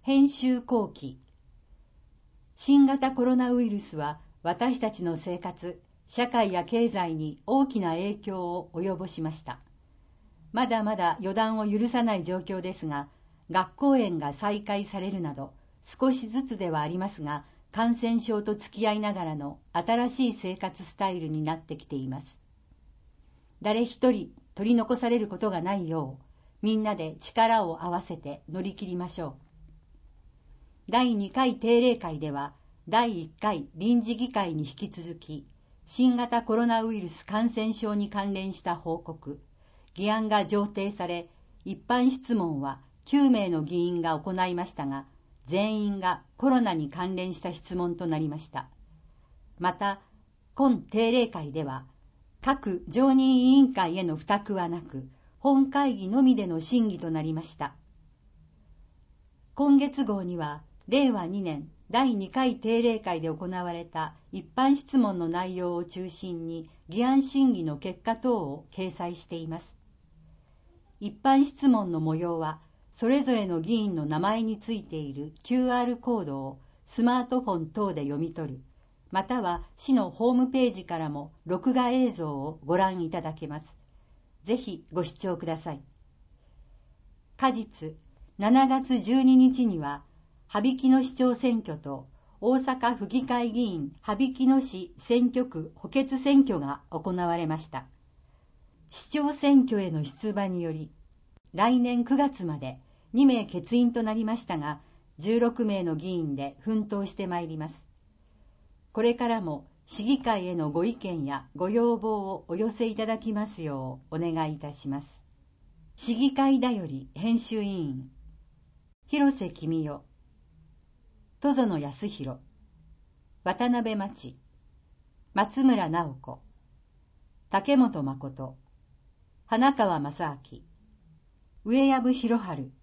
編集後期。新型コロナウイルスは私たちの生活、社会や経済に大きな影響を及ぼしました。まだまだ予断を許さない状況ですが、学校園が再開されるなど、少しずつではありますが、感染症と付き合いながらの新しい生活スタイルになってきています。誰一人取り残されることがないよう、みんなで力を合わせて乗り切りましょう。第2回定例会では、第1回臨時議会に引き続き、新型コロナウイルス感染症に関連した報告、議案が上呈され、一般質問は9名の議員が行いましたが、全員がコロナに関連した質問となりました。また、今定例会では、各常任委員会への付託はなく、本会議のみでの審議となりました。今月号には、令和2年第2回定例会で行われた一般質問の内容を中心に議案審議の結果等を掲載しています。一般質問の模様は、それぞれの議員の名前についている QR コードをスマートフォン等で読み取る、または市のホームページからも録画映像をご覧いただけます。ぜひご視聴ください。果実、7月12日には、羽曳野市長選挙と大阪府議会議員羽曳野市選挙区補欠選挙が行われました。市長選挙への出馬により、来年9月まで2名欠員となりましたが、16名の議員で奮闘してまいります。これからも市議会へのご意見やご要望をお寄せいただきますようお願いいたします。市議会だより編集委員、広瀬公代、戸園康弘、渡辺真知、松村直子、竹本誠、花川正明、上藪博春、